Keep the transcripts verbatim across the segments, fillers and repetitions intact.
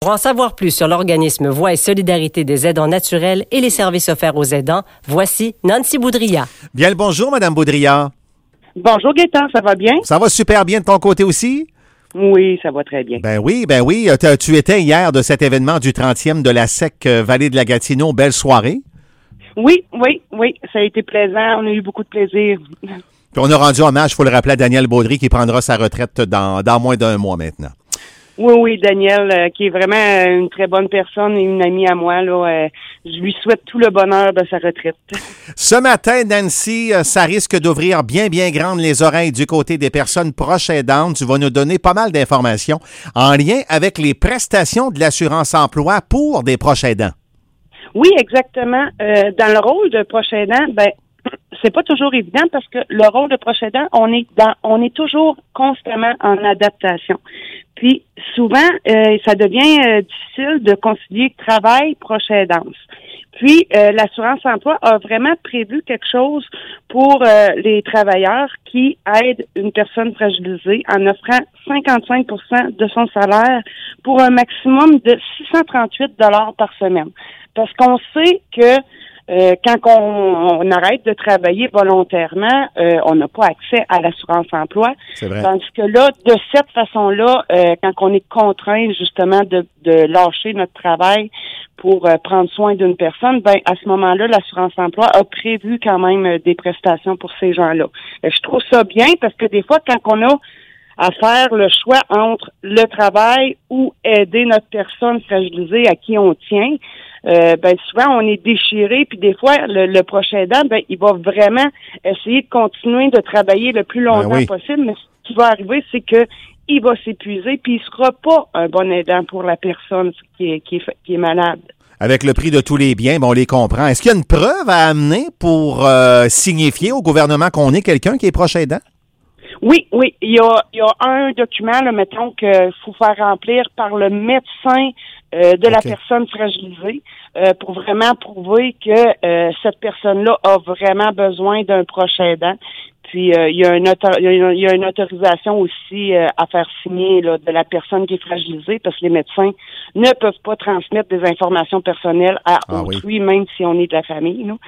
Pour en savoir plus sur l'organisme Voix et Solidarité des aidants naturels et les services offerts aux aidants, voici Nancy Boudria. Bien le bonjour, Madame Boudria. Bonjour Gaétan, ça va bien? Ça va super bien de ton côté aussi? Oui, ça va très bien. Ben oui, ben oui. T'as- Tu étais hier de cet événement du trentième de la S E C euh, Vallée de la Gatineau. Belle soirée. Oui, oui, oui, ça a été plaisant. On a eu beaucoup de plaisir. Puis on a rendu hommage, il faut le rappeler, à Daniel Baudry qui prendra sa retraite dans, dans moins d'un mois maintenant. Oui, oui, Daniel, euh, qui est vraiment euh, une très bonne personne et une amie à moi, là, euh, je lui souhaite tout le bonheur de sa retraite. Ce matin, Nancy, euh, ça risque d'ouvrir bien, bien grandes les oreilles du côté des personnes proches aidantes. Tu vas nous donner pas mal d'informations en lien avec les prestations de l'assurance-emploi pour des proches aidants. Oui, exactement. Euh, dans le rôle de proche aidant, ben, c'est pas toujours évident parce que le rôle de proche aidant, on est dans, on est toujours constamment en adaptation. Puis souvent, euh, ça devient euh, difficile de concilier travail, proche aidance. Puis euh, l'assurance-emploi a vraiment prévu quelque chose pour euh, les travailleurs qui aident une personne fragilisée en offrant cinquante-cinq pour cent de son salaire pour un maximum de six cent trente-huit dollars par semaine. Parce qu'on sait que Euh, quand on, on arrête de travailler volontairement, euh, on n'a pas accès à l'assurance-emploi. C'est vrai. Tandis que là, de cette façon-là, euh, quand on est contraint justement de, de lâcher notre travail pour euh, prendre soin d'une personne, ben à ce moment-là, l'assurance-emploi a prévu quand même euh, des prestations pour ces gens-là. Euh, je trouve ça bien parce que des fois, quand on a à faire le choix entre le travail ou aider notre personne fragilisée à qui on tient, euh, ben souvent on est déchiré, puis des fois le, le prochain aidant, ben il va vraiment essayer de continuer de travailler le plus longtemps Ben oui. possible, mais ce qui va arriver, c'est que il va s'épuiser, puis il sera pas un bon aidant pour la personne qui est qui est, qui est malade. Avec le prix de tous les biens, ben, on les comprend. Est-ce qu'il y a une preuve à amener pour euh, signifier au gouvernement qu'on est quelqu'un qui est proche aidant? Oui, oui. Il y a, il y a un document, là, mettons, qu'il faut faire remplir par le médecin euh, de la OK. personne fragilisée euh, pour vraiment prouver que euh, cette personne-là a vraiment besoin d'un proche aidant. Puis euh, il y a une autor- il y a une, il y a une autorisation aussi euh, à faire signer là, de la personne qui est fragilisée parce que les médecins ne peuvent pas transmettre des informations personnelles à Ah autrui, même si on est de la famille. Là.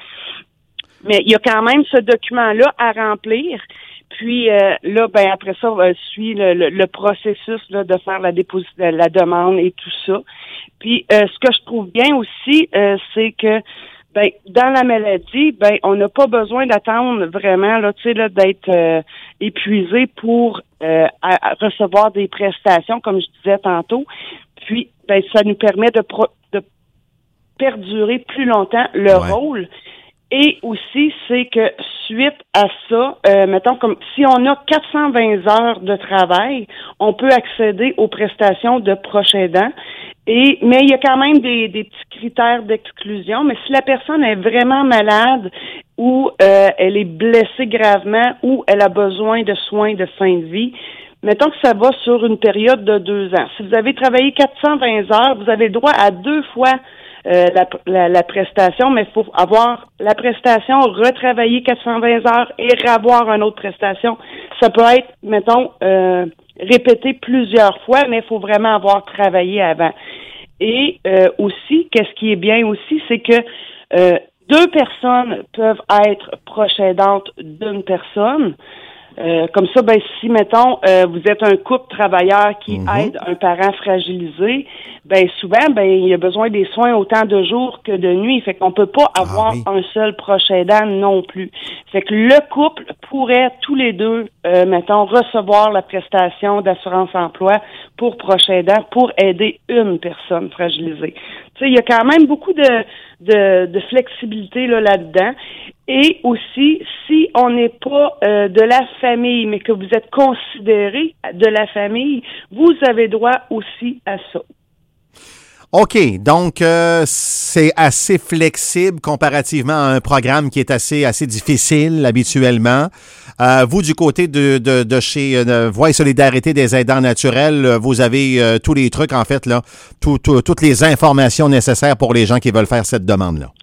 Mais il y a quand même ce document-là à remplir. Puis euh, là, ben après ça, euh, suit le, le, le processus là, de faire la déposi- la demande et tout ça. Puis euh, ce que je trouve bien aussi, euh, c'est que ben dans la maladie, ben on n'a pas besoin d'attendre vraiment là, tu sais là, d'être euh, épuisé pour euh, à- à recevoir des prestations, comme je disais tantôt. Puis ben ça nous permet de, pro- de perdurer plus longtemps le Ouais. rôle. Et aussi, c'est que suite à ça, euh, mettons comme si on a quatre cent vingt heures de travail, on peut accéder aux prestations de proche aidant. Et mais il y a quand même des, des petits critères d'exclusion. Mais si la personne est vraiment malade ou euh, elle est blessée gravement ou elle a besoin de soins de fin de vie, mettons que ça va sur une période de deux ans. Si vous avez travaillé quatre cent vingt heures, vous avez droit à deux fois Euh, la, la, la prestation, mais il faut avoir la prestation, retravailler quatre cent vingt heures et avoir une autre prestation. Ça peut être, mettons, euh, répété plusieurs fois, mais il faut vraiment avoir travaillé avant. Et euh, aussi, qu'est-ce qui est bien aussi, c'est que euh, deux personnes peuvent être proches aidantes d'une personne. Euh, comme ça, ben si, mettons, euh, vous êtes un couple travailleur qui Mm-hmm. aide un parent fragilisé, ben souvent, ben il y a besoin des soins autant de jour que de nuit. Fait qu'on peut pas avoir oui. un seul proche aidant non plus. Fait que le couple pourrait tous les deux, euh, mettons, recevoir la prestation d'assurance-emploi pour proche aidant pour aider une personne fragilisée. Tu sais, il y a quand même beaucoup de, de, de flexibilité là, là-dedans. Et aussi, si on n'est pas euh, de la famille, mais que vous êtes considéré de la famille, vous avez droit aussi à ça. OK, donc euh, c'est assez flexible comparativement à un programme qui est assez assez difficile habituellement. Euh, vous, du côté de, de, de chez euh, Voix et Solidarité des aidants naturels, euh, vous avez euh, tous les trucs, en fait, là, tout, tout, toutes les informations nécessaires pour les gens qui veulent faire cette demande-là.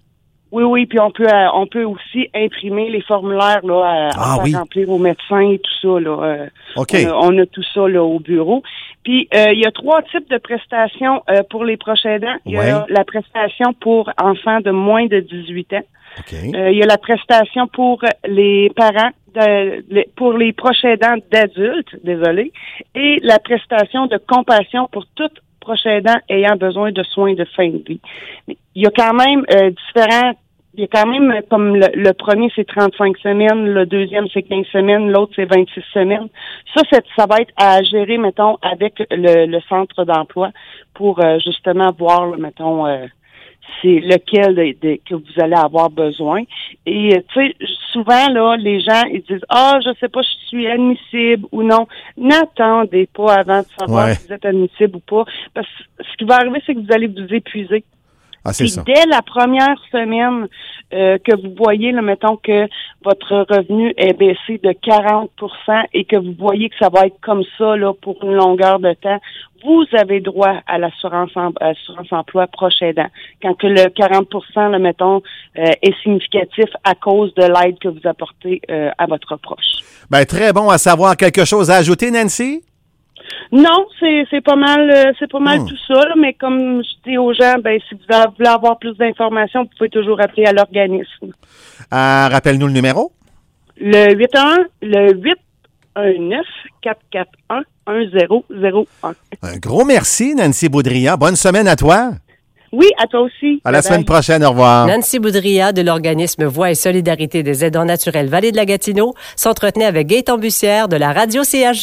Oui, oui, puis on peut euh, on peut aussi imprimer les formulaires là, à, ah, à oui. remplir aux médecins et tout ça. Là. Euh, OK. On a, on a tout ça là, au bureau. Puis euh, il y a trois types de prestations euh, pour les proches aidants. Il y a Ouais. la prestation pour enfants de moins de dix-huit ans. OK. Euh, il y a la prestation pour les parents, de, les, pour les proches aidants d'adultes, désolé, et la prestation de compassion pour toute proche aidant ayant besoin de soins de fin de vie. Il y a quand même euh, différents, il y a quand même, comme le, le premier c'est trente-cinq semaines, le deuxième c'est quinze semaines, l'autre c'est vingt-six semaines. Ça, c'est, ça va être à gérer, mettons, avec le, le centre d'emploi pour euh, justement voir, là, mettons, euh, c'est lequel de, de, que vous allez avoir besoin. Et, tu sais, souvent, là, les gens, ils disent, ah, je sais pas, je suis admissible ou non. N'attendez pas avant de savoir Ouais. si vous êtes admissible ou pas. Parce que ce qui va arriver, c'est que vous allez vous épuiser. Ah, c'est Puis ça. dès la première semaine euh, que vous voyez, là, mettons que votre revenu est baissé de quarante pour cent et que vous voyez que ça va être comme ça là pour une longueur de temps, vous avez droit à l'assurance en, assurance emploi proche aidant. Quand que le quarante pour cent, là, mettons, euh, est significatif à cause de l'aide que vous apportez euh, à votre proche. Ben, très bon à savoir. Quelque chose à ajouter, Nancy? Non, c'est c'est pas mal euh, c'est pas mal Hmm. tout ça, là, mais comme je dis aux gens, ben si vous voulez avoir plus d'informations, vous pouvez toujours appeler à l'organisme. Euh, rappelle-nous le numéro. Le huit un un, le huit un neuf, quatre quatre un, un zéro zéro un. Un gros merci, Nancy Boudria. Bonne semaine à toi. Oui, à toi aussi. À la Bye-bye. semaine prochaine. Au revoir. Nancy Boudria de l'organisme Voix et Solidarité des aidants naturels Vallée de la Gatineau s'entretenait avec Gaëtan Bussière de la radio C H G.